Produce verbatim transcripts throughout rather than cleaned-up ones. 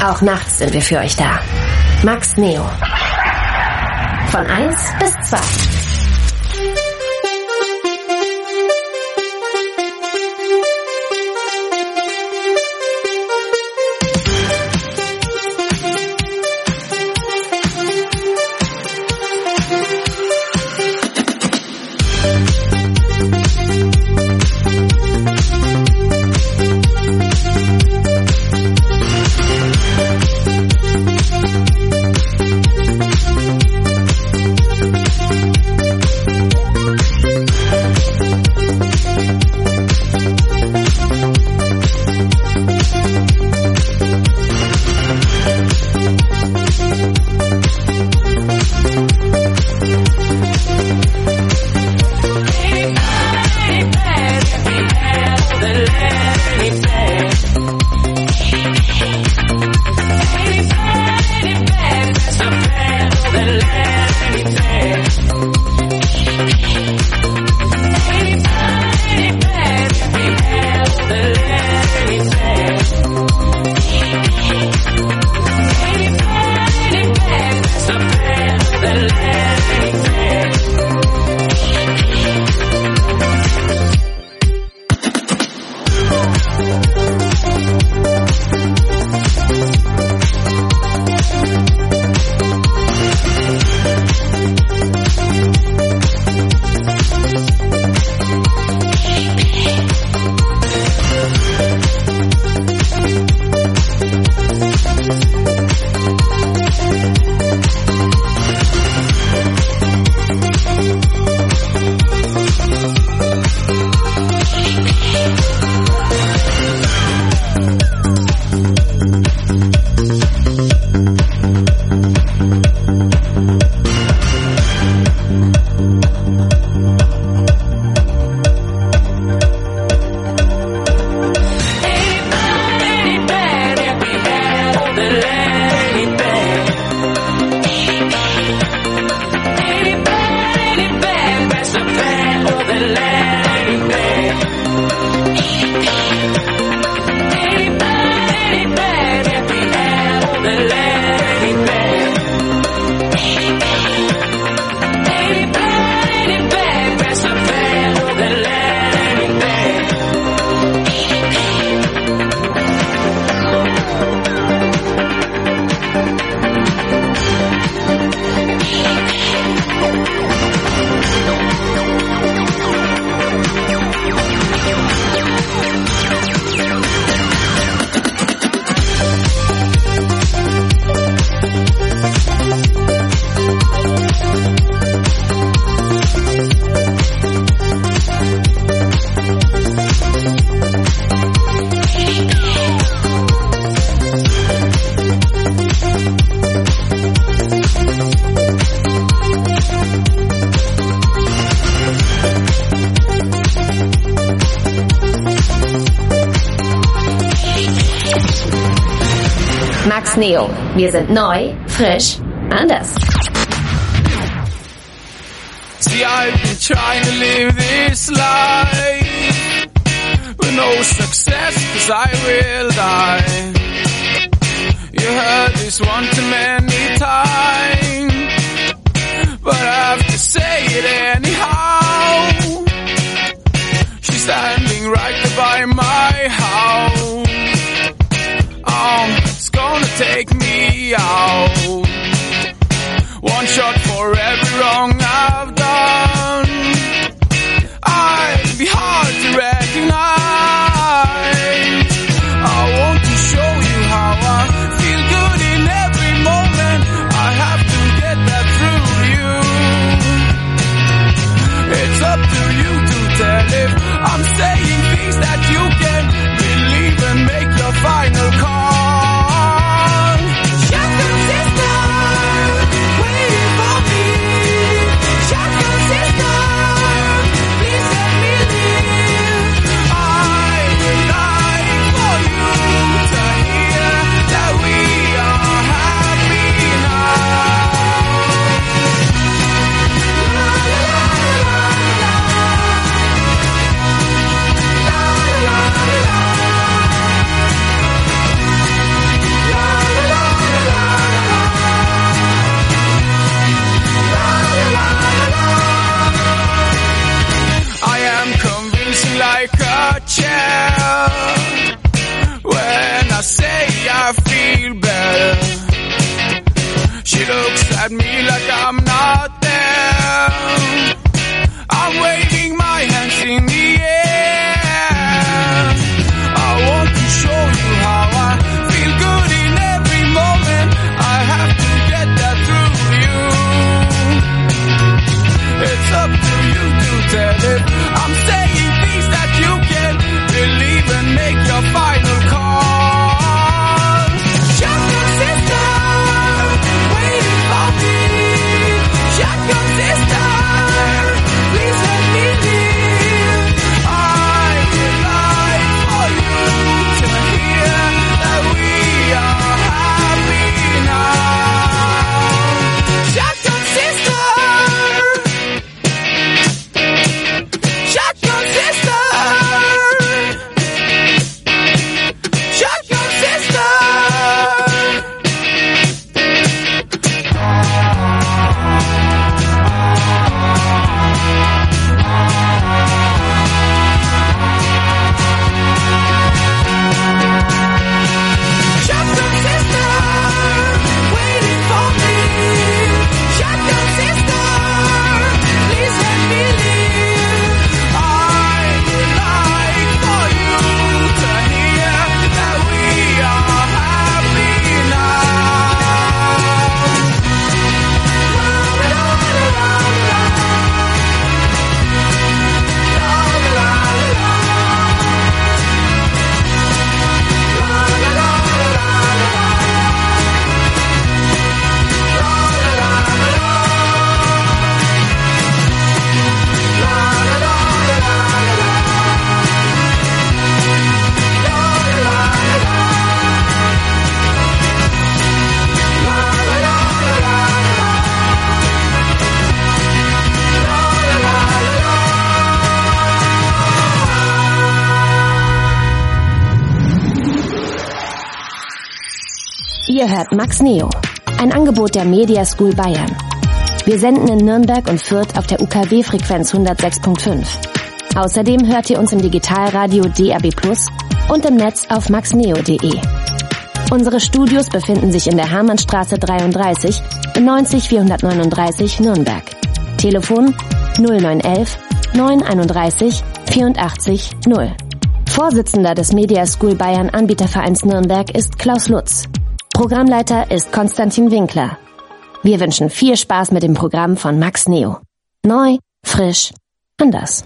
Auch nachts sind wir für euch da. Max Neo. Von eins bis zwei. Max Neo. Wir sind neu, frisch, anders. See, I've been trying to live this life with no success, 'cause I will die. You heard this one too many times, but I have to say it anyhow. She's standing right by my house. Um, it's gonna take me out. One shot for every wrong I've done. I'd be hard to recognize. I want to show you how I feel good in every moment. I have to get that through to you. It's up to you to tell if I'm saying things that you can believe and make your final call. Shotgun sister, waiting for me. Shotgun sister. She looks at me like I'm not there. I'm waving my hands in the air. I want to show you how I feel good in every moment. I have to get that through you. It's up to you to tell it. I'm saying things that you can believe and make your final call. Shotgun sister, waiting for me. Shotgun sister, please let me live. I would like for you to hear that we are happy now. Shotgun sister, shotgun sister, shotgun sister. Shotgun sister, waiting for me. Shotgun sister, please let me live. I would like for you to hear that we are happy now. Ihr hört Max Neo, ein Angebot der Media School Bayern. Wir senden in Nürnberg und Fürth auf der U K W-Frequenz hundertsechs Komma fünf. Außerdem hört ihr uns im Digitalradio D A B plus und im Netz auf maxneo punkt de. Unsere Studios befinden sich in der Hermannstraße dreiunddreißig in neunzig vierhundertneununddreißig Nürnberg. Telefon null neun eins eins neun einunddreißig vierundachtzig null. Vorsitzender des Media School Bayern Anbietervereins Nürnberg ist Klaus Lutz. Programmleiter ist Konstantin Winkler. Wir wünschen viel Spaß mit dem Programm von Max Neo. Neu, frisch, anders.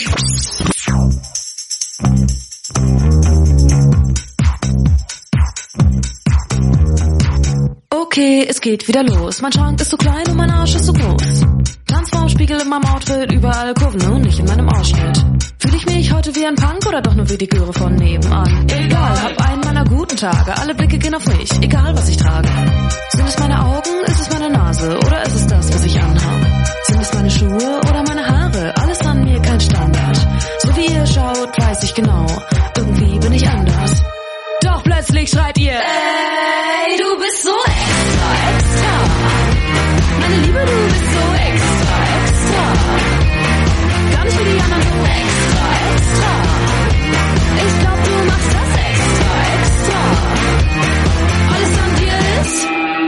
Okay, es geht wieder los. Mein Schrank ist so klein und mein Arsch ist so groß. Transformspiegel in meinem Outfit, überall Kurven und nicht in meinem Ausschnitt. Fühle ich mich heute wie ein Punk oder doch nur wie die Göre von nebenan? Egal, hab einen meiner guten Tage, alle Blicke gehen auf mich, egal was ich trage. Sind es meine Augen, ist es meine Nase oder ist es das, was ich anhabe? Sind es meine Schuhe oder meine Haare? Alles an mir kein Standard. So wie ihr schaut, weiß ich genau, irgendwie bin ich anders. Doch plötzlich schreit ihr, ey, du bist so extra, extra. Meine Liebe, du bist so extra, extra. Gar nicht wie die anderen, so extra, extra. Ich glaub, du machst das extra, extra. Alles an dir ist,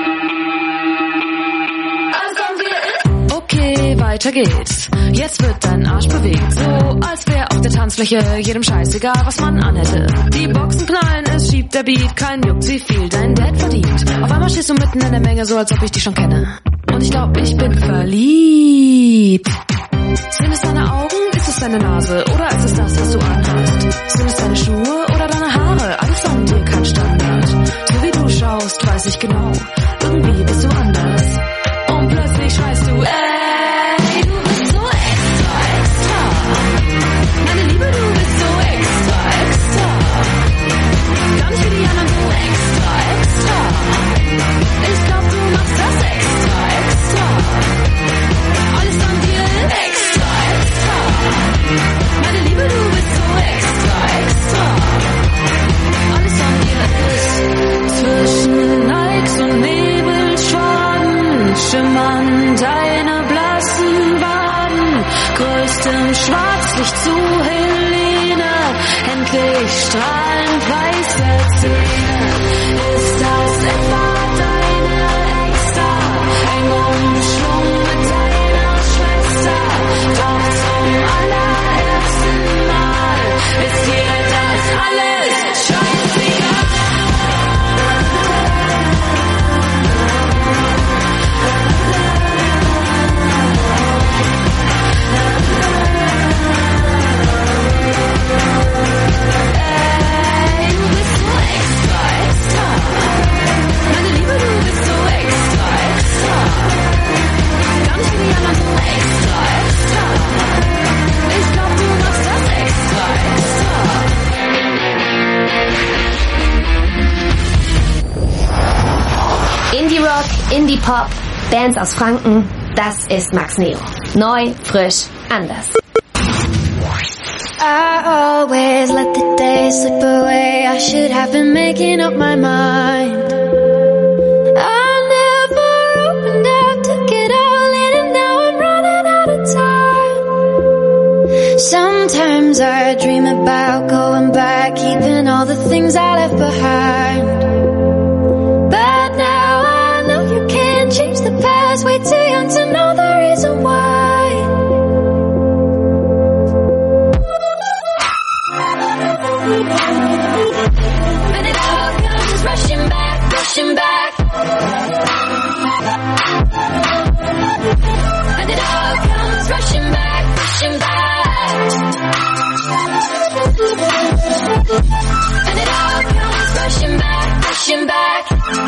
alles an dir ist. Okay, weiter geht's. Jetzt wird dein Arsch bewegt, so als wär auf der Tanzfläche jedem scheißegal, was man anhätte. Die Boxen knallen, es schiebt der Beat, kein Juckt, wie viel dein Dad verdient. Auf einmal stehst du mitten in der Menge, so als ob ich dich schon kenne. Und ich glaub, ich bin verliebt. Sind es deine Augen, ist es deine Nase oder ist es das, was du anhast? Sind es deine Schuhe oder deine Haare? Alles an dir kein Standard. So wie du schaust, weiß ich genau, irgendwie bist du anders. Und plötzlich schreist du, ey, du bist so extra, extra. Meine Liebe, du bist so extra, extra. Gar nicht wie die anderen, so extra, extra. Ich glaub, du machst das extra, extra. Alles an dir ist extra, extra. Meine Liebe, du bist so extra, extra. Alles an dir ist zwischen Likes und Nebelschwaden schimmern deine blassen Waden. Größtem Schwarzlicht zu Helene, endlich strahlend weiße Zähne. Ist das etwa deine Ekstase? Indie-Pop, Bands aus Franken, das ist Max Neo. Neu, frisch, anders. I always let the day slip away. I should have been making up my mind. I never opened up, took it all in, and now I'm running out of time. Sometimes I dream about going back, keeping all the things I left behind. But now I know you can't change the past. Way too young to know the reason why. And it all comes rushing back, rushing back. And it all comes rushing back, rushing back. And it all comes rushing back, rushing back.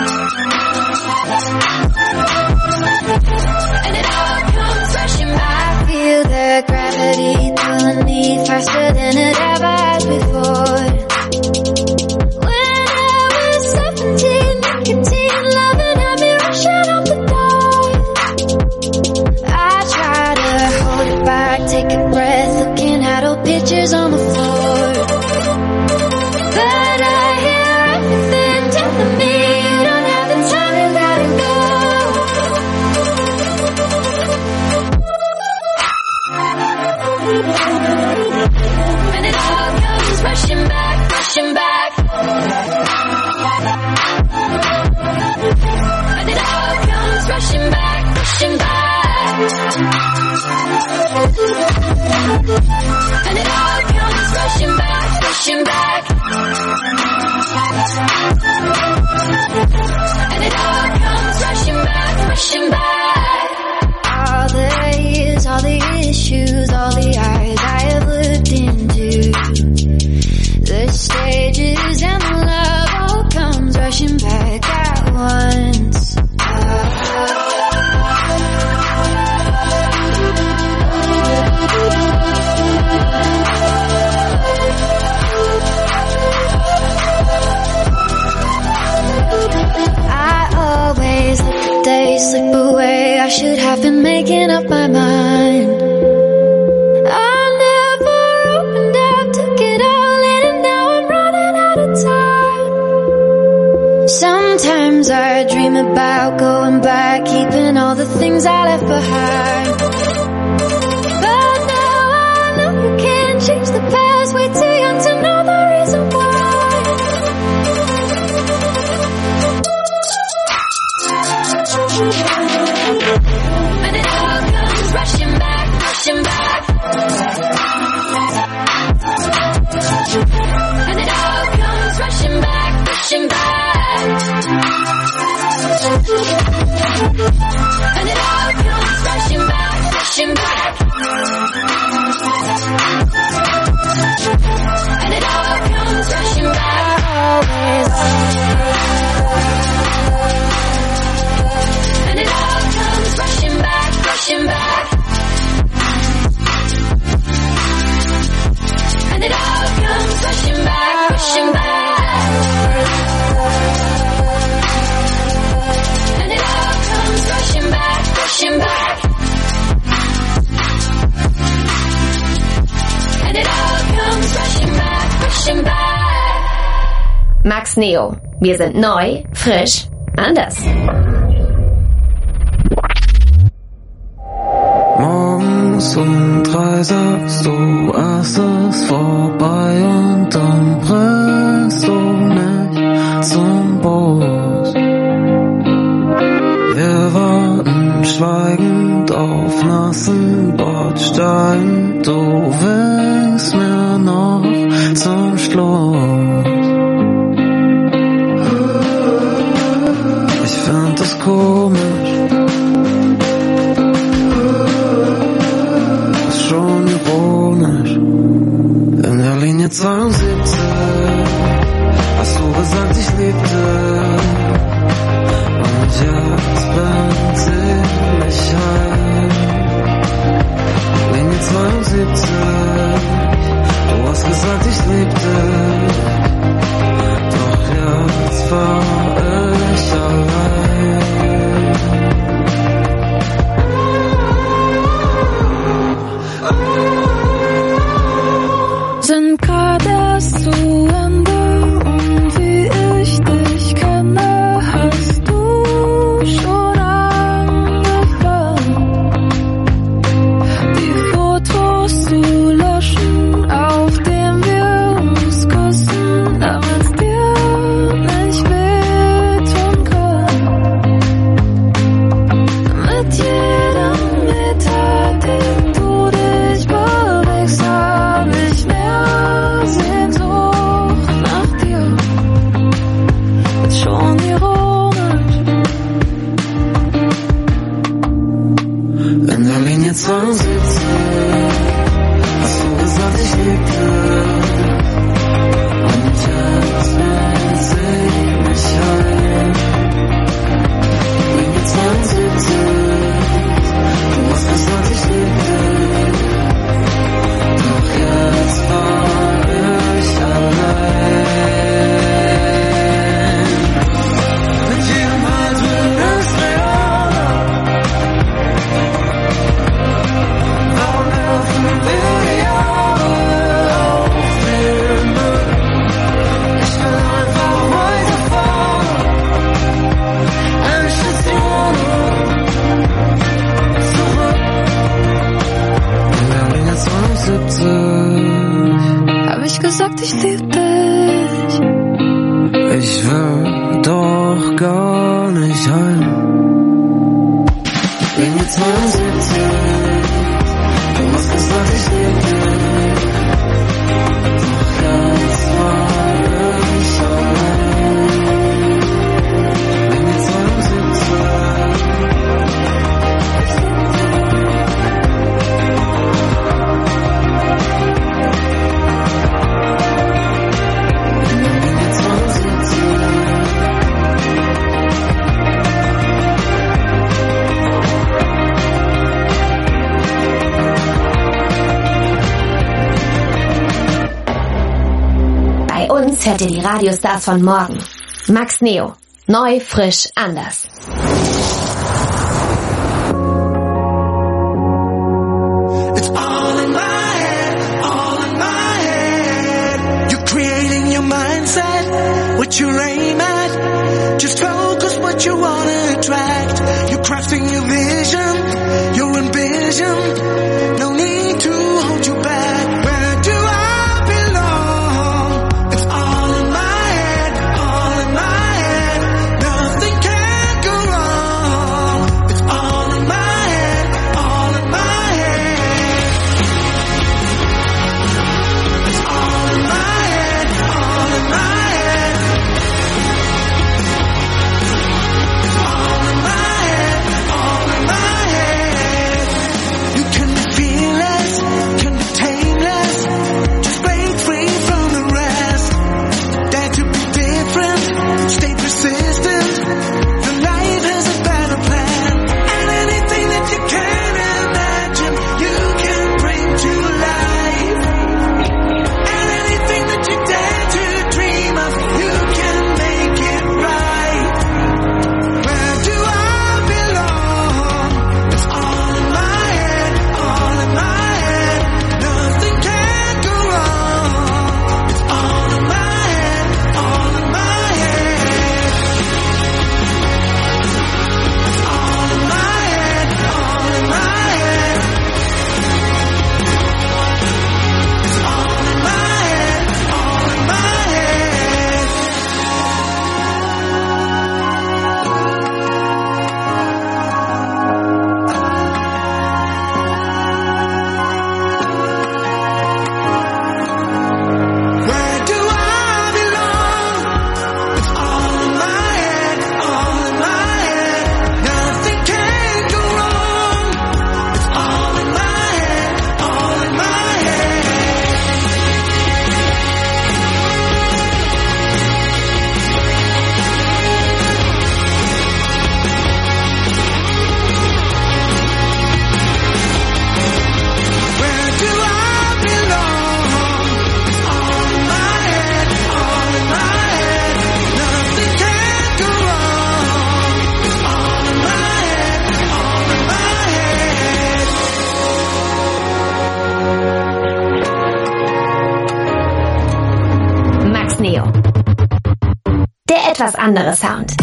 And it all comes rushing back. I feel the gravity pulling me faster than it ever has before. When I was seventeen, nicotine loving had me rushing out the door. I try to hold it back, take a breath, looking at old pictures on the floor. But I hear everything telling me you don't have the time, you gotta go. And it all comes rushing back, rushing back. And it all comes rushing back, rushing back. And it all comes rushing back, rushing back. And it all comes rushing back, rushing back. All the years, all the issues, all the eyes I have looked into, the stages and the love all comes rushing back at once. I always let the day slip away. I should have been making up my mind. I never opened up, took it all in, and now I'm running out of time. Sometimes I dream about going back, keeping all the things I left behind. But now I know you can't change the past. Way too young to know the reason why. And it all comes rushing back, rushing back. And it all comes rushing back, rushing back. And it all comes rushing back, rushing back. And it all comes rushing back. Always. And it all comes rushing back, rushing back. And it all comes rushing back, rushing back. And it all comes rushing back, rushing back. And it all comes rushing back, rushing back. Max Neo. Wir sind neu, frisch, anders. Morgens um drei sagst du, es ist vorbei und dann bringst du mich zum Bus. Wir warten schweigend auf nassen Bordstein, du winkst mir noch zum Schluss. Ich find das komisch, schon ironisch. In der Linie zweiundsiebzig hast du gesagt, ich liebte. Und jetzt bringt sie mich heim. Linie zweiundsiebzig, du hast gesagt, ich liebte. Doch jetzt war ich allein. jetzt zweiundsiebzig, hast du gesagt, ich lieb dich. Und jetzt weiß ich mich ein. Bin jetzt zweiundsiebzig, du hast gesagt, ich lieb dich. Doch jetzt war ich allein. Mit jedem Mal wird es realer. Warum öffnen wir die Augen auf Filme? Ich will einfach weiterfahren. Eine Station zurück. Wir sind jetzt zweiundsiebzig. Hab ich gesagt, ich lieb dich. Ich will doch gar nicht heim. Bin jetzt zweiundsiebzig. Du hast gesagt, ich lieb dich. Doch jetzt war ich allein. Bin jetzt zweiundsiebzig. Bei uns hört ihr die Radiostars von morgen. Max Neo. Neu, frisch, anders. It's all in my head, all in my head. You're creating your mindset, what you aim at. Just focus what you wanna attract. You're crafting your vision, your ambition. No need to hold you back. Where do I belong? It's all in my head, all in my head. Nothing can go wrong. It's all in my head, all in my head. It's all in my head, all in my head. All in my head, all in my head. You can be fearless, can be tameless. Just break free from the rest. Dare to be different, stay persistent. Your life has a better plan. And anything that you can imagine, you can bring to life. And anything that you dare to dream of, you can make it right. Where do I belong? It's all in my head, all in my head. Nothing can go wrong. It's all in my head, all in my head. It's all in my head, all in my head. It's all in my head, all in my head. Where do I belong? It's all in my head, all in my head. Nothing can go wrong. It's all in my head, all in my head. Where do I belong? It's all in my head, all in my head. Nothing can go wrong. It's all in my head, all in my head. Max Neo. Der etwas andere Sound.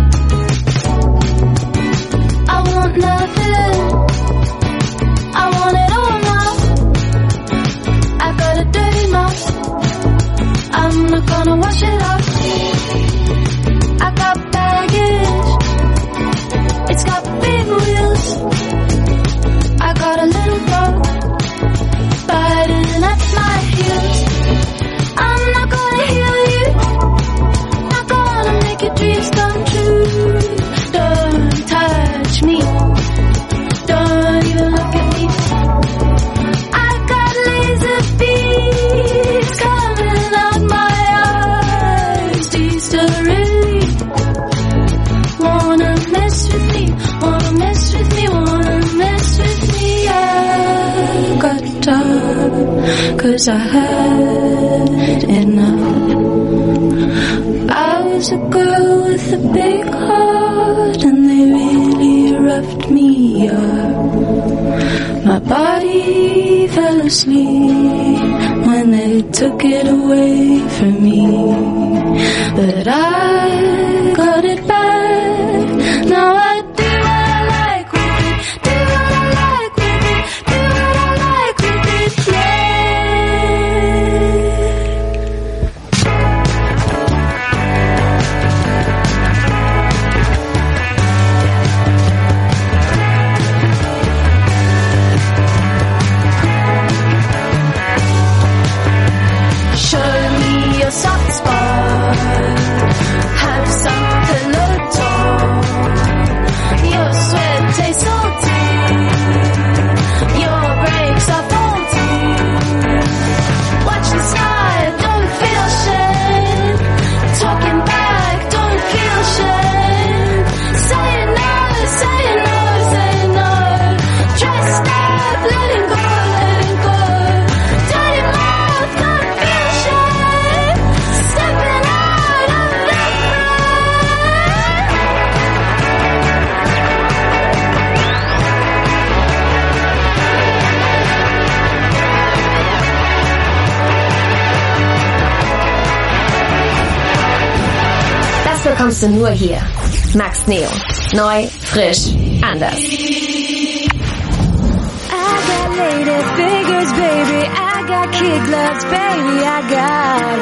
I want nothing. I want gonna wash it off. I got baggage, it's got big wheels. I got a little dog biting at my heels. I'm not gonna heal you, not gonna make your dreams come true. Don't touch me, don't even look at me. I got laser beams coming out my eyes. Do you still really wanna mess with me? Wanna mess with me? Wanna mess with me? I got tired, 'cause I had enough. I was a girl with a big heart, and they really roughed me up. My body fell asleep when they took it away from me, but I got it back. Now I do what I like with it, do what I like with it, do what I like with it, yeah. Show me your soft spot, have something to talk. Your sweat tastes salty, your brakes are faulty. Watch the sky, don't feel shame. Talking back, don't feel shame. Say no, say no, say no. Dressed up, letting go, letting go. Dirty mouth, don't feel shame. Stepping out of the Das bekommst du nur hier. Max Neo. Neu, frisch, anders. I got lady fingers, baby. I got kid gloves, baby. I got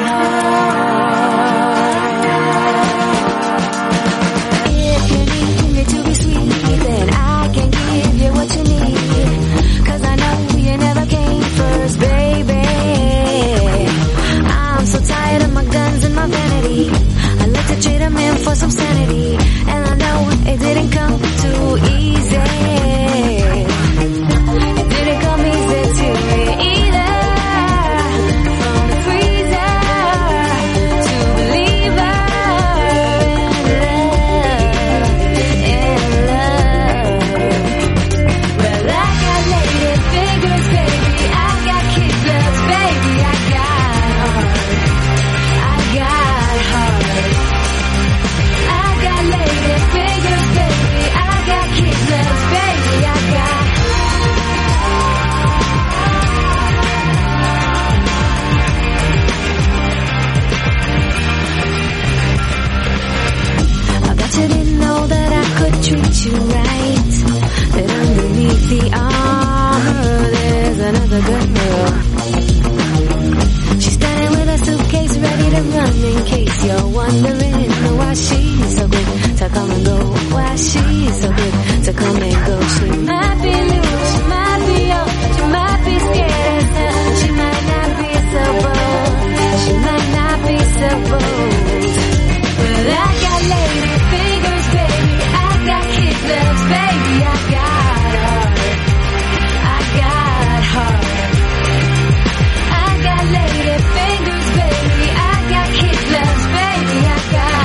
heart. If you need me to be sweet, then I can give you what you need. 'Cause I know you never came first, baby. I'm so tired of my guns and my vanity. I like to trade them in for some sanity. And I know it didn't come too easy. It didn't come easy to me either. From the freezer to believer in love, in love. Well, I got lady fingers, baby. I got kid gloves, baby. I got heart. I got heart. I got lady fingers, baby. I got kid gloves, baby. I got. I bet you didn't know that I could treat you right. That underneath the armor there's another good girl. She's standing with a suitcase ready to run in case you're wondering why she's so quick to come and go. Why she's so quick to come and go. She might be new, she might be old, she might be scared as hell. She might not be so bold, she might not be so bold. But I got lady fingers, baby. I got kid gloves, baby. I got heart. I got heart. I got lady fingers, baby. I got kid gloves, baby. I got.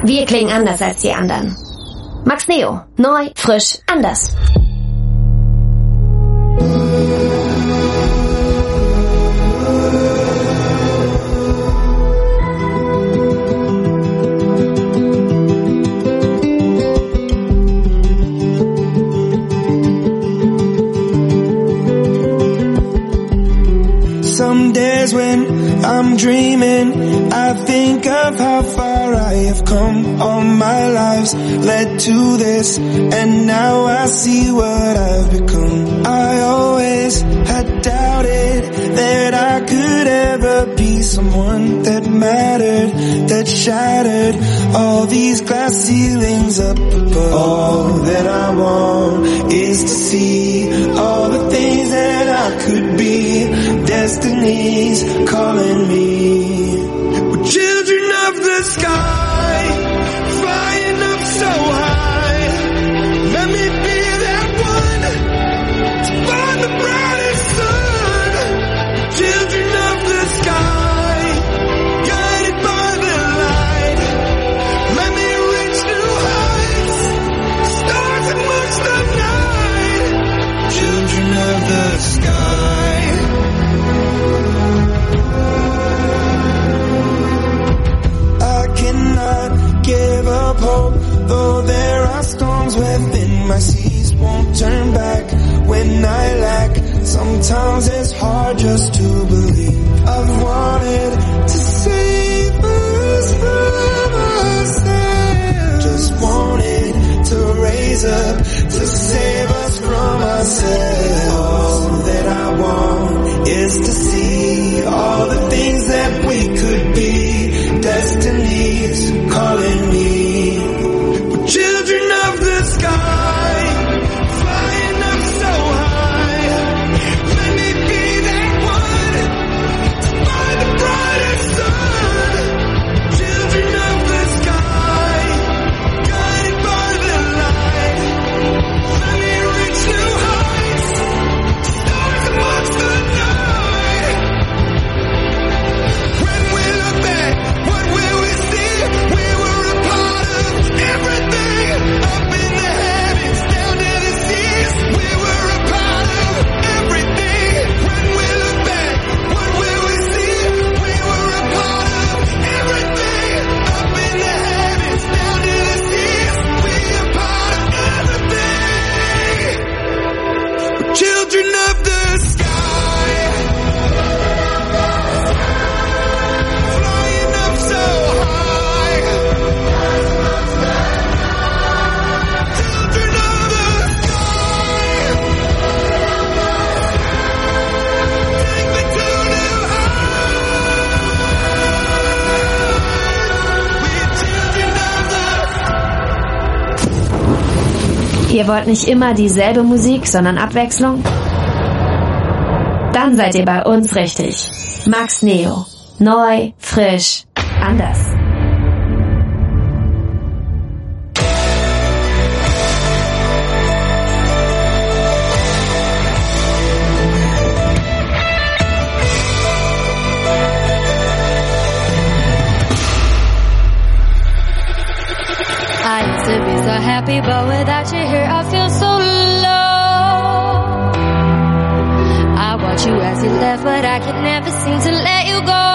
Wir klingen anders als die anderen. Max Neo. Neu, frisch, anders. Some days when I'm dreaming, I think of how far I have come. All my lives led to this, and now I see what I've become. I always had doubted that I could ever be someone that mattered, that shattered all these glass ceilings up above. All that I want is to see all the things that I could be. Destiny's calling me. We're children of the sky, flying up so high. Let me be that one to find the brightest sun. Children of the sky, guided by the light. Let me reach new heights, stars amongst the night. Children of the sky. Give up hope, though there are storms within my seas. Won't turn back when I lack. Sometimes it's hard just to believe. I've wanted to save us from ourselves. Just wanted to raise up to save us from ourselves. All that I want is to see all the things that we could be. Destiny's calling me. We're children of the sky, flying up so high. Let me be that one to find the brightest sun. Children of the sky, guided by the light. Let me reach new heights, stars amongst the night. When we look back, what will we see? We were a part of everything, up in the heavens, down to the seas. We were a part of everything. When we look back, what will we see? We were a part of everything, up in the heavens, down to the seas. We are part of everything. We're children of the sky, flying up so high. Children of the sky, take me to new heights. We're children of the. Ihr wollt nicht immer dieselbe Musik, sondern Abwechslung? Dann seid ihr bei uns richtig. Max Neo. Neu, frisch, anders. I used to be so happy, but without you here I feel so low. I watch you as you left, but I could never seem to let you go.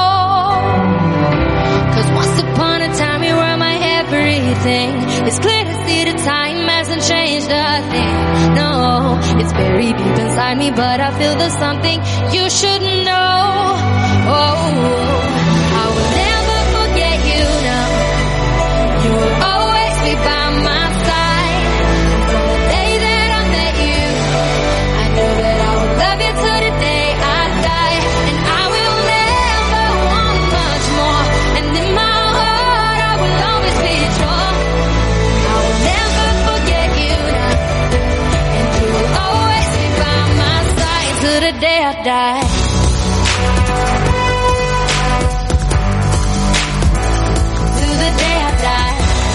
Cause once upon a time you were my everything. It's clear to see the time hasn't changed a thing. No, it's buried deep inside me, but I feel there's something you should know. Oh, I will never forget you now. You will always be by my side. From the day that I met you, I knew that I would love you till the day I die. And I will never want much more. And in my heart I will always be sure. I will never forget you now. And you will always be by my side till the day I die. Till the day I die.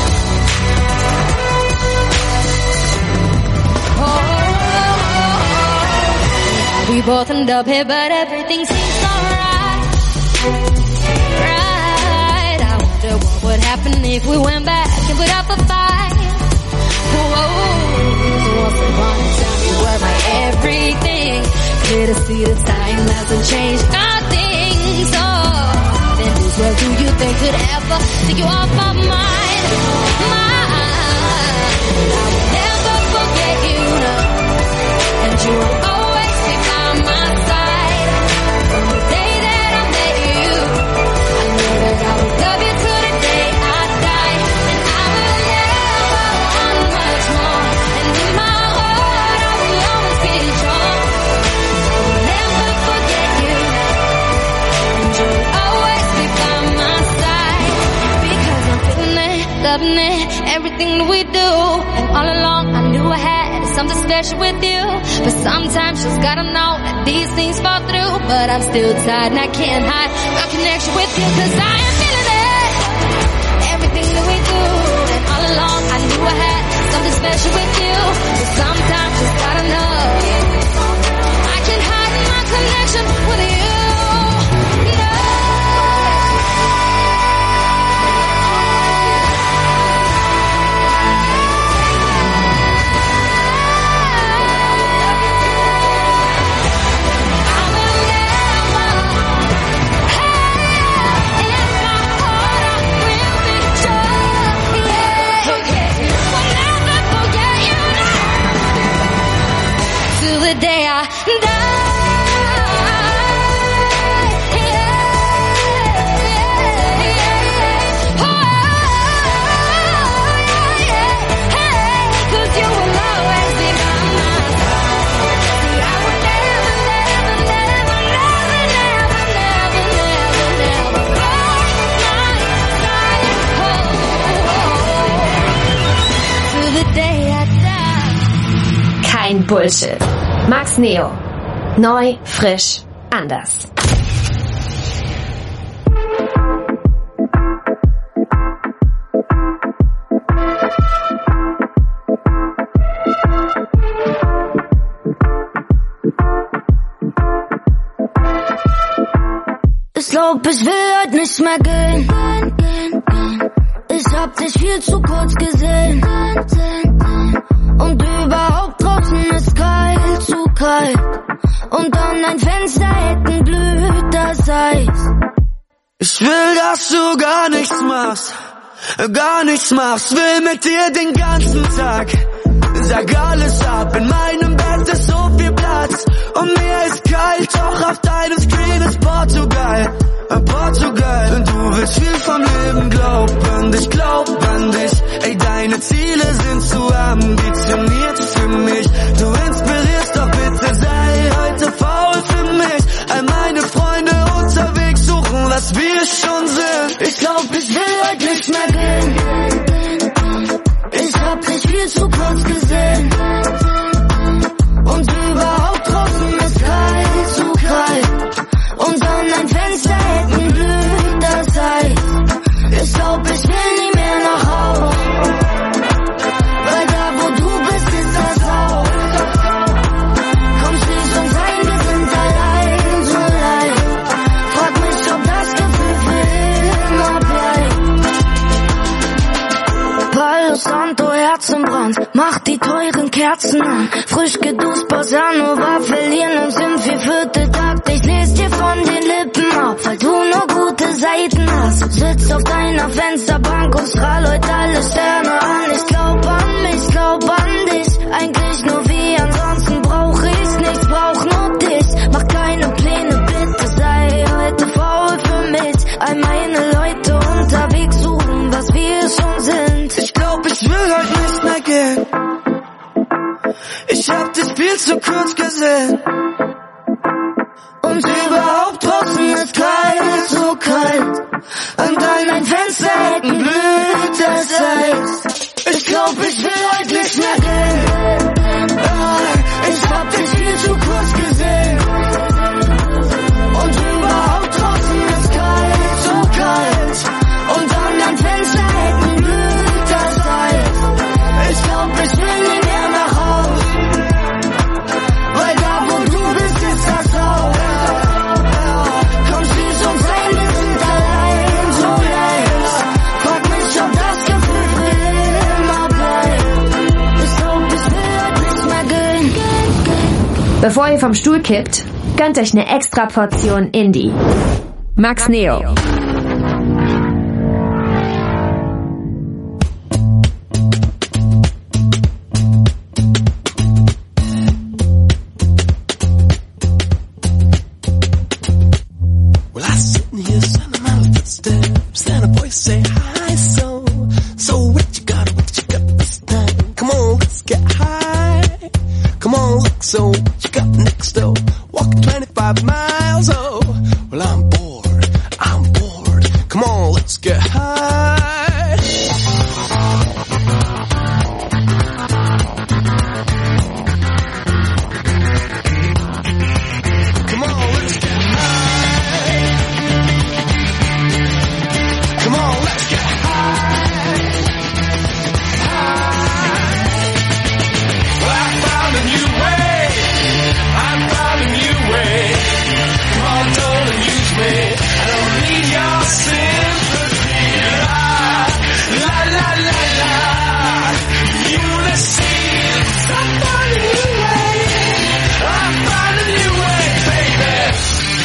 We both end up here, but everything seems alright. Right, I wonder what would happen if we went back and put up a fight? Whoa, once upon a time you were my everything. Clear to see the time hasn't changed nothing. So then this world, do you think could ever take you off my mind? Mind. I will never forget you, no. And you will always be by my side. From the day that I met you, I know that I will love you till the day I die. And I will never want much more. And in my heart I will always be strong. I will never forget you, and you will always be by my side. Because I'm feeling it, loving it, everything that we do. And all along I knew I had something special with you. But sometimes you just gotta know that these things fall through. But I'm still tired and I can't hide my connection with you. Cause I am feeling it, everything that we do. And all along I knew I had something special with you. But sometimes you just gotta know I can't hide my connection with you. The day I die, yeah, yeah, yeah. Oh, yeah, yeah, yeah. 'Cause you will always be by my side. I would never, never, never, never, never, never, never, never fall my side. Oh, oh, oh. To the day I die. Kein Bullshit. Max Neo. Neu, frisch, anders. Ich glaub, ich will heute nicht mehr gehen. Ich hab dich viel zu kurz gesehen. Und überhaupt draußen ist kalt, zu kalt. Und an dein Fensterhecken blüht das Eis. Ich will, dass du gar nichts machst, gar nichts machst. Will mit dir den ganzen Tag. Sag alles ab, in meinem Bett ist so viel Platz. Und mir ist kalt, doch auf deinem Screen ist Portugal. Portugal. Und du willst viel vom Leben, glaub an dich, glaub an dich. Ey, deine Ziele sind zu ambitioniert für mich. Du inspirierst, doch bitte sei heute faul für mich. All meine Freunde unterwegs suchen, was wir schon sind. Ich glaub, ich will heute nicht mehr gehen. Ich hab dich viel zu kurz gesehen. Und überhaupt draußen ist kalt, zu kalt. Und an dein Fensterhecken blüht das Eis. Ich glaub, ich will nie mehr nach Haus. Weil da, wo du bist, ist das Haus. Komm, schließ uns ein, wir sind allein, so leid. Frag mich, ob das Gefühl für immer bleibt. Palo Santo, Herzenbrand, mach die teuren Kerzen an. Frisch geduscht, Bossa Nova, verlieren uns im vierviertel Takt. Ich les dir von den Lippen ab, weil du nur gute Seiten hast. Sitz auf deiner Fensterbank und strahl heute alle Sterne an. Ich glaub an mich, glaub an dich, eigentlich nur wie, ansonsten brauch ich's nichts, brauch nur dich. Mach keine Pläne, bitte sei heute faul für mich. All meine Leute unterwegs suchen, was wir schon sind. Ich glaub, ich will heute nicht mehr gehen. Ich hab dich viel zu kurz gesehen. Und überhaupt draußen ist kalt, so kalt. An deinen Fensterhecken blüht das Eis. Ich glaub, ich will heute nicht mehr gehen. Ich hab dich viel zu kurz gesehen. Und überhaupt draußen ist kalt, so kalt. Und an deinen Fensterhecken blüht das Eis. Ich glaub, ich will nie mehr nach Haus. Weil da, wo du bist, ist das Haus. Bevor ihr vom Stuhl kippt, gönnt euch eine extra Portion Indie. Max Neo. Well, I sitting here sentimental footsteps, and a voice say hi, so, so what you got, what you got this time? Come on, let's get high. Come on, look, so what you got next, though? Walking twenty-five miles, oh, well, I'm bored, I'm bored. Come on, let's get high. Come on, let's get high. Come on, let's get high. High. Well, I found a new way. I found a new way. Come on, don't amuse me. I don't need your sympathy. La, la, la, la, la. Ulysses, I found a new way. I found a new way, baby.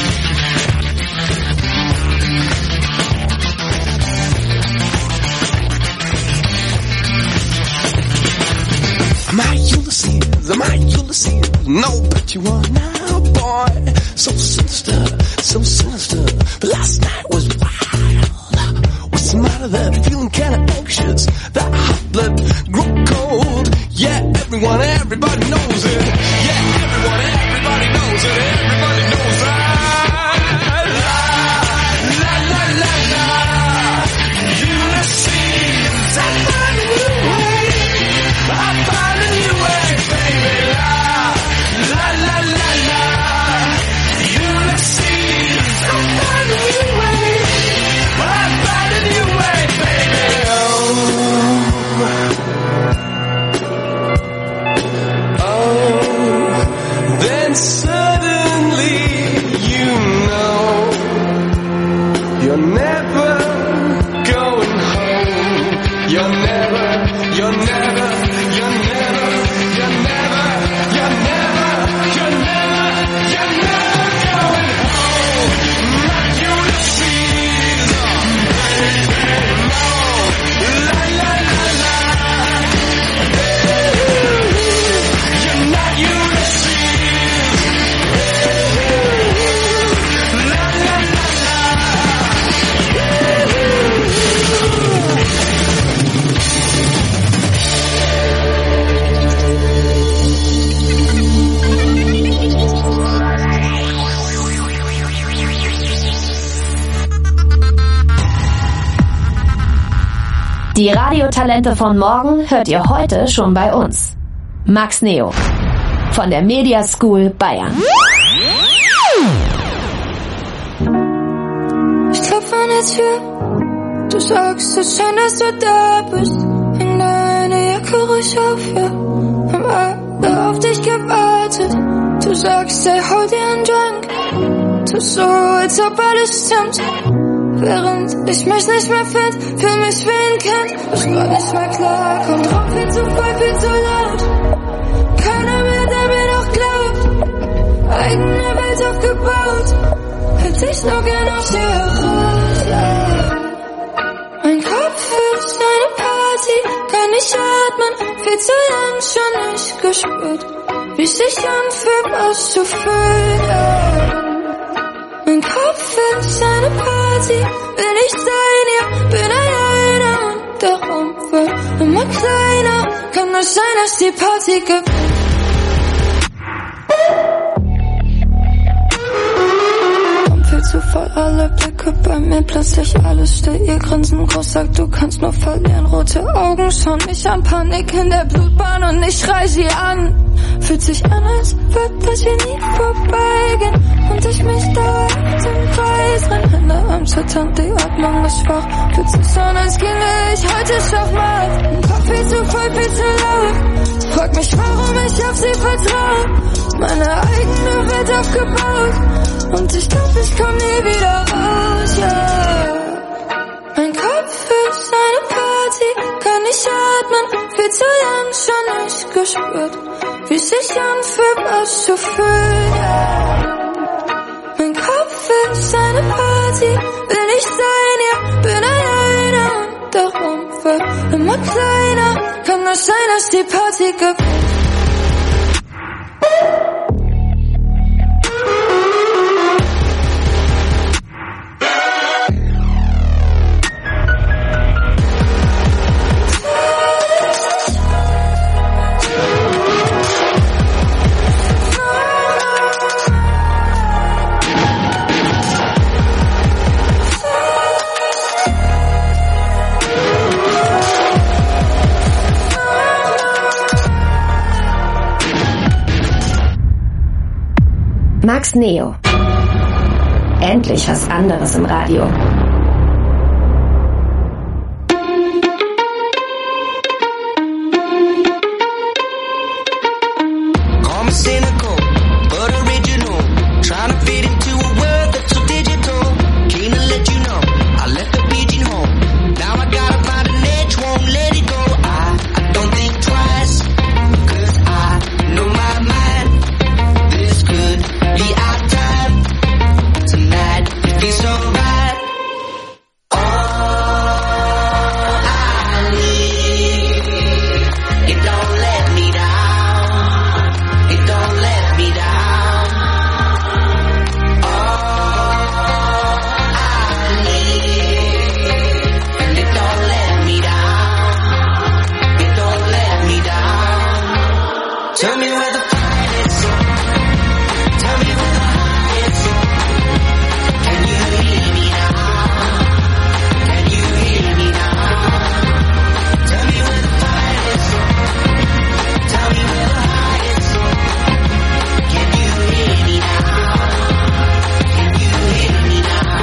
My Ulysses, my Ulysses, no, but you are now, boy. So sinister, so sinister. But last night was wild. What's the matter there? Feeling kinda anxious. That hot blood grew cold. Yeah, everyone, everybody knows it. Yeah, everyone, everybody knows it. Everybody knows that. La, la, la, la, la. Ulysses, I found a new way. I found a new way, baby. La, la, la, la, la. Ulysses, I found a new way. I found a new way, baby. Oh, oh. Then suddenly you know you're never going home. You're never, you're never, you're never, you're never, you're never, you're never, you're never going home. Not Ulysses, baby, no. La la la la. You're not Ulysses. La la la Die Radiotalente von morgen hört ihr heute schon bei uns. Max Neo von der Media School Bayern. Ich klopfe an der Tür, du sagst, es scheint, dass du da bist. In deine Jacke ruhig auf, ja, haben alle auf dich gewartet. Du sagst, ey, hol dir einen Drink, tu so, als ob alles stimmt. Während ich mich nicht mehr find, fühl mich wie ein Kind, ist grad nicht mehr klar, kommt drauf, viel zu voll, viel zu laut. Keiner mehr, der mir noch glaubt, eigene Welt aufgebaut, hält sich nur gern aus dir heraus, yeah. Mein Kopf ist eine Party, kann nicht atmen, viel zu lang schon nicht gespürt, wie es sich anfühlt, was zu fühlen, yeah. Mein Kopf ist eine Party, will ich sein, ja, bin alleine und der Raum wird immer kleiner. Kann es sein, dass die Party gibt? Viel zu voll, alle Blicke bei mir, plötzlich alles still, ihr Grinsen groß sagt, du kannst nur verlieren, rote Augen schauen mich an, Panik in der Blutbahn und ich schrei sie an. Fühlt sich an, als wird das hier nie vorbeigehen und ich mich dauernd im Kreis renn, Hände am Zittern, die Atmung ist schwach, fühlt sich so an, als ginge ich heute Schachmatt. Mein Kopf viel zu voll, viel zu laut, frag mich, warum ich auf sie vertraue, meine eigene Welt aufgebaut und ich glaub, ich komm nie wieder raus, ja. Yeah. Mein Kopf ist eine Party, kann nicht atmen, viel zu lang schon nicht gespürt, wie sich anfühlt, was zu fühlen. Mein Kopf ist eine Party, will ich sein, ja, bin alleine und darum wird immer kleiner. Kann nur sein, dass die Party gibt. Max Neo. Endlich was anderes im Radio. Call me cynical, but original. Trying to fit into a world that's so digital. Keen to let you know, I left the pigeonhole. Now I gotta find an edge, won't let it go. I, I don't think twice, cause I know my mind. This could be our time. Tonight, it feels so right. All I need, it don't let me down. It don't let me down. All I need, and it don't let me down. It don't let me down. Tell me where the fight is. Tell me where the heart is. Can you hear me now? Can you hear me now? Tell me where the fight is. Tell me where the heart is. Can you hear me now? Can you hear me now?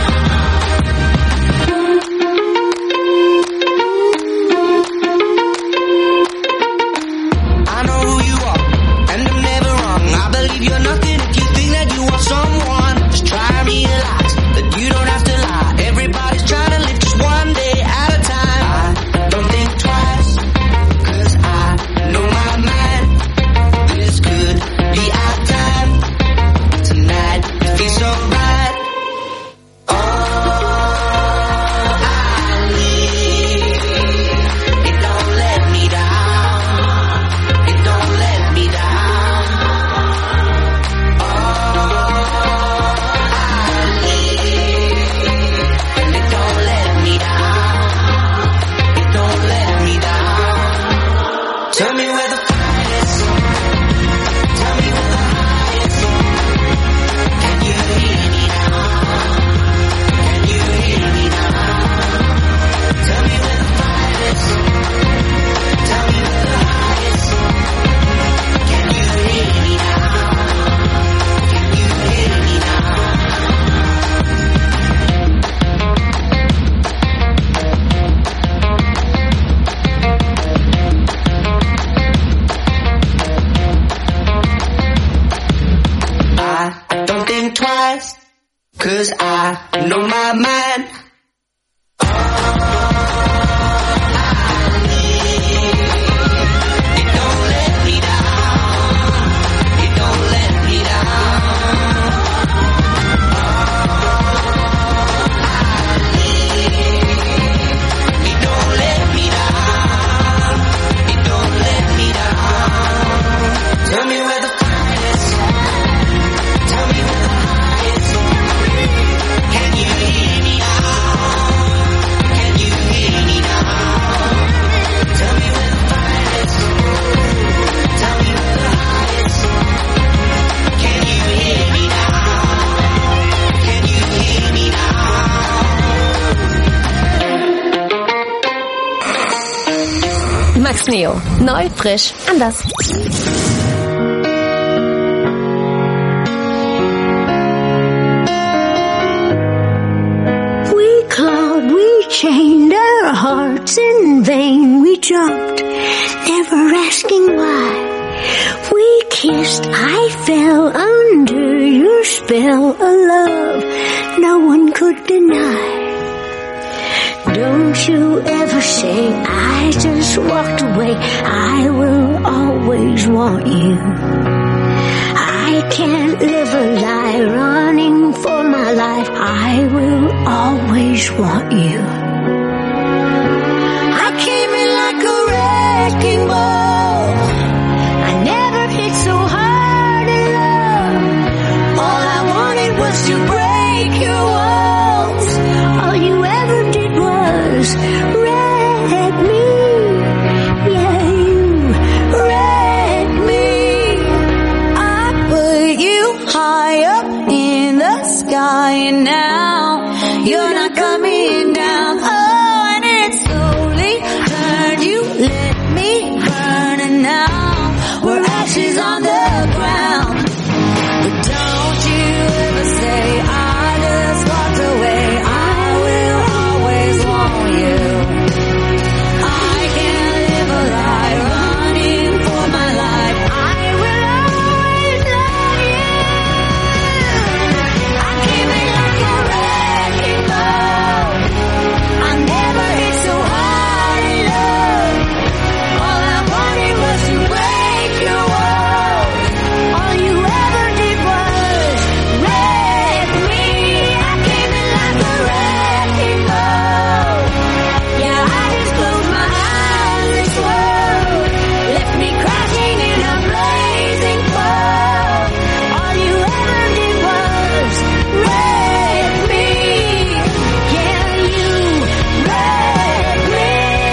I know who you are, and I'm never wrong. I believe you're nothing if you think that you are someone. Just try to realize that you don't have to lie. Everybody's trying to live just one day at a time. I don't think twice, cause I know my mind. This could be our time. Tonight, it feels so right. All I need, it don't let me down. It don't let me down. All I need, and it don't let me down. It don't let me down. Tell me where the fight is. Tell me where the heart is. Can you hear me now? Can you hear me now? Tell me where the fight is. Tell me where the heart is. Can you hear me now? Can you hear me now? I, I don't think twice, cause I know my mind. It don't let me down. It don't let me down. It don't let me down. It don't let me down. Tell me where the fight is. Tell me where the heart is. Can you hear me now? Can you hear me now? Tell me where the fight is. Tell me where the heart is. Can you hear me now? Can you hear me now? Max Neo. Neu, frisch, anders. We clawed, we chained our hearts in vain. We jumped, never asking why. We kissed, I fell under your spell, a love no one could deny. Don't Don't you ever say I just walked away. I will always want you. I can't live a lie running for my life. I will always want you. I came in like a wrecking ball. I never hit so hard in love. All I wanted was to break your walls. All you ever did was wreck me. Yeah, you wrecked me. I put you high up in the sky, and now you're not coming down. Oh, and it slowly turned. You let me burn, and now we're ashes on the ground. But don't you ever say I just walked away. I will always want you. I can't live a lie running for my life. I will always love you. I came in like a wrecking ball. I never hit so hard in love. All I wanted was to break your walls. All you ever did was wreck me. I came in like a wrecking ball. Yeah, I just closed my eyes and swore. Left me crashing in a blazing fall. All you ever did was wreck me. Yeah, you wrecked me.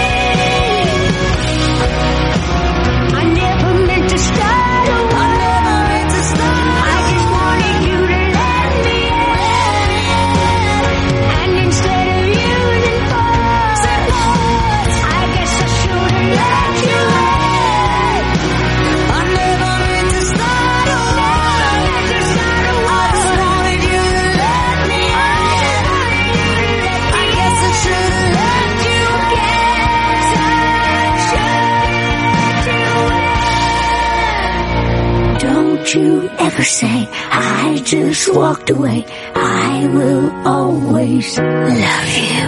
I never meant to start a war. I never meant to start. I just wanted you to let me in. And instead of using force, I guess I should have let you in. I never meant to start a war. I just wanted you to let me in. I guess I should have let you in. Don't you ever say I just walked away. I will always love you.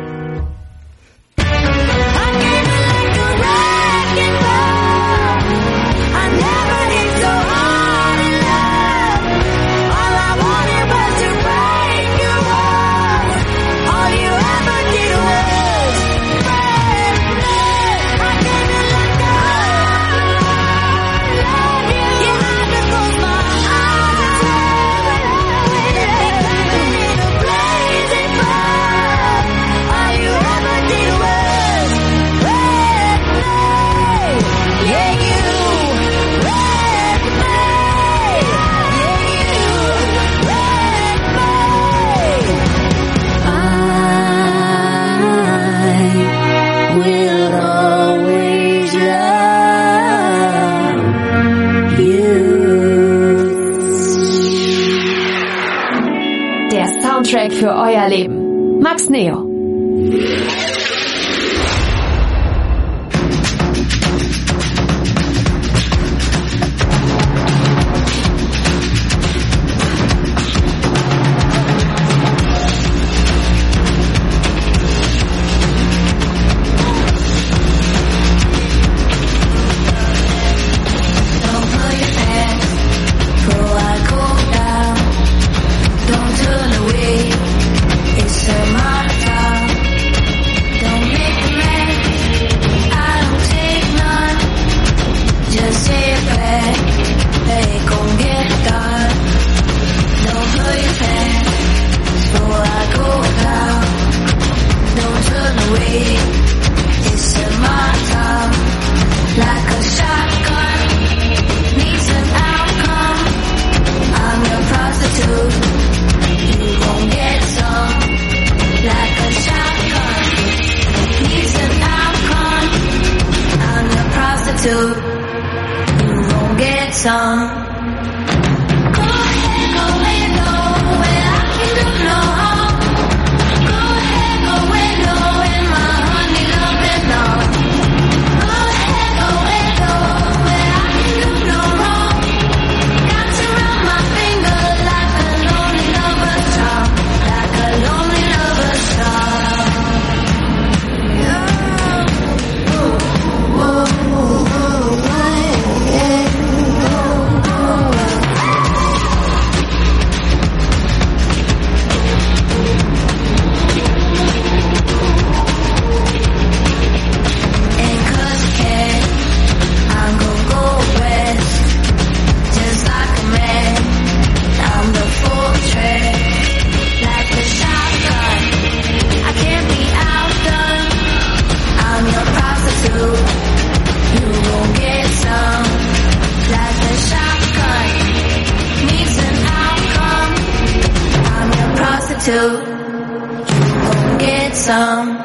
I came in like a wrecking ball. I never hit so hard in love. All I wanted was to break your walls. All you ever did was break me. I came in like a love you. Yeah, I just closed my eyes. In a blazing fire. All you ever did was wreck me. Yeah, you wrecked me. Yeah, you wrecked me. I will always love you. Der Soundtrack für euer Leben. Max Neo. Don't put your hands, go out, go down. Don't turn away, it's a my time. too. You get some.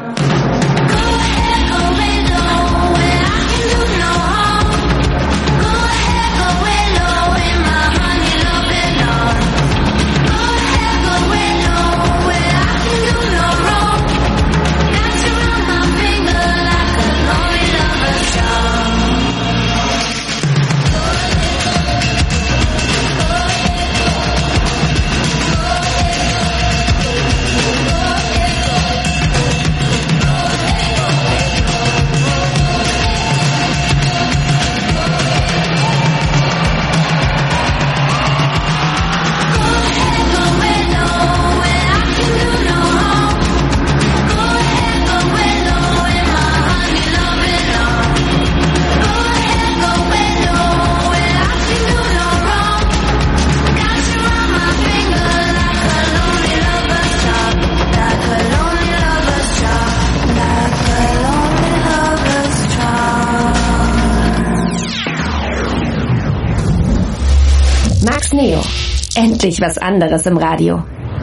Max Neo. Endlich was anderes im Radio.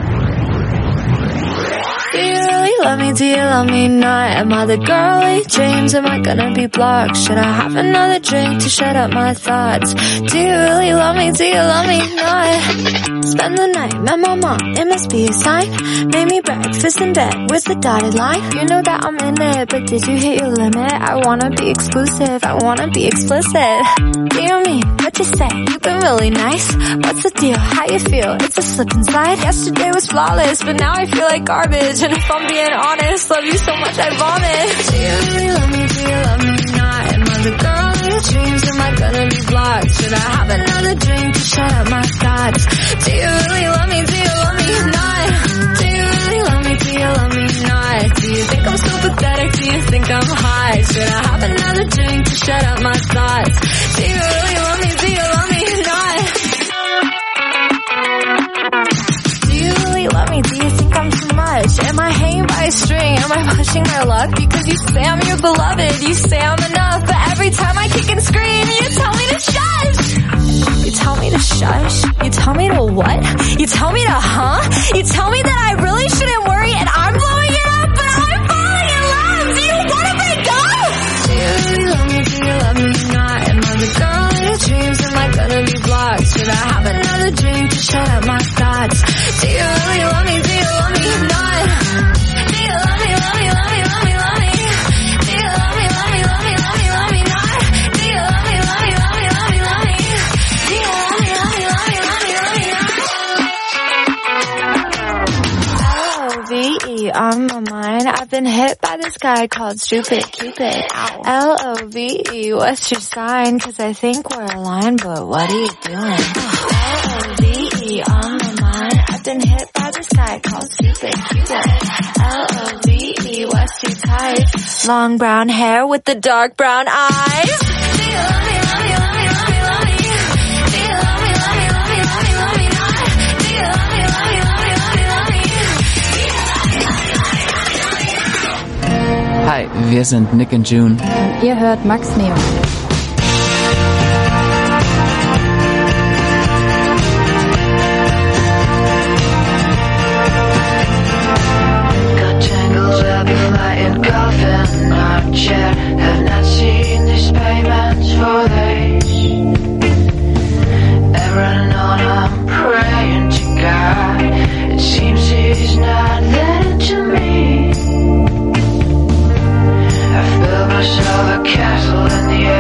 Do you really love me? Do you love me not? Am I the girly dreams? Am I gonna be blocked? Should I have another drink to shut up my thoughts? Do you really love me? Do you love me not? Spend the night, met my mom, it must be a sign. Made me breakfast in bed, where's the dotted line? You know that I'm in it, but did you hit your limit? I wanna be exclusive, I wanna be explicit. Do you mean what you say? You've been really nice. What's the deal? How you feel? It's a slip and slide. Yesterday was flawless, but now I feel like garbage. And if I'm being honest, love you so much I vomit. Do you really love me? Do you love me not? Am I the girl in your dreams? Am I gonna be blocked? Should I have another drink to shut up my thoughts? Do you really love me? Do you love me not? Do you really love me? Do you love me not? Do you think I'm so pathetic? Do you think I'm high? Should I have another drink to shut up my thoughts? Do you really love me? Do you love me not? Do you really love me? Do you think I'm too much? Am I hanging by a string? Am I pushing my luck? Because you say I'm your beloved, you say I'm enough, but every time I kick and scream, you tell me to shush. You tell me to shush? You tell me to what? You tell me to huh? You tell me that I really shouldn't worry and I'm blowing it up, but I'm falling in love. Do you want to break up? Do you really love me? Do you love me not? Am I the girl in your dreams? Am I gonna be blocked? Should I have another drink to shut up my thoughts? Do you really love me? Do you love me not? Do you love me, love me, love me, love me, love me? Do you love me, love me, love me, love me, love me not? Do you love me, love me, love me, love me, love me? Do you love me, love me, love me, love me, love me not? L O V E on my mind. I've been hit by this guy called Stupid Cupid. L O V E, what's your sign? Cause I think we're aligned, but what are you doing? L O V E on my mind. I've been hit by this guy called Stupid Cupid. L O V E, what's your type? Long brown hair with the dark brown eyes. Do you love me, love me, love me, love me, love me? Do you love me, love me, love me, love me, love me not? Do you love me, love me, love me, love me, love me? Hi, wir sind Nick und June. Ihr hört Max Neo. Got tangled up in coffin, not yet. Have not seen these payments for days. Every night I'm praying to God. It seems He's not there to me. I built myself a castle in the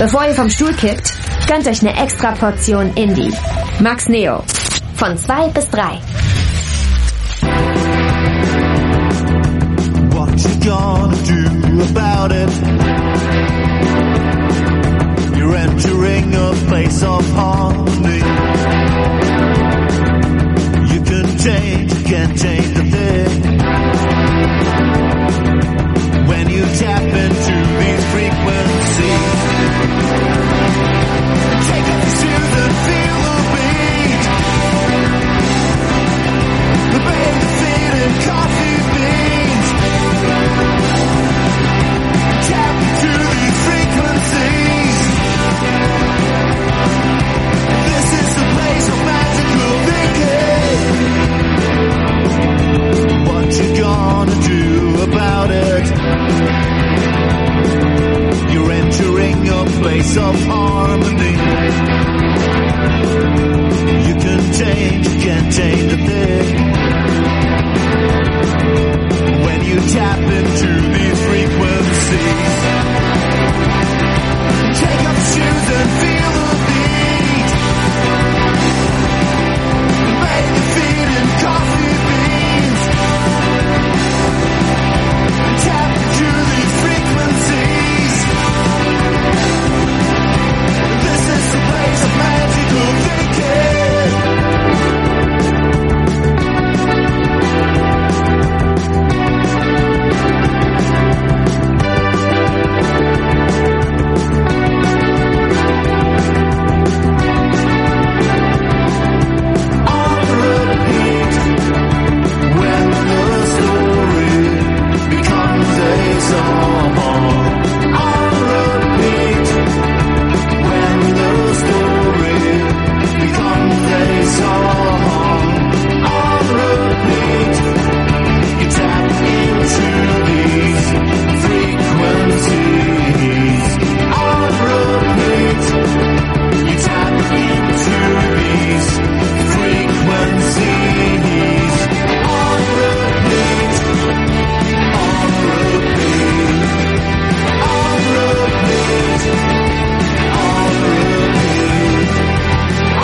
Bevor ihr vom Stuhl kippt, gönnt euch eine extra Portion Indie. Max Neo. Von zwei bis drei. What you gonna do about it? You're entering a place of harm.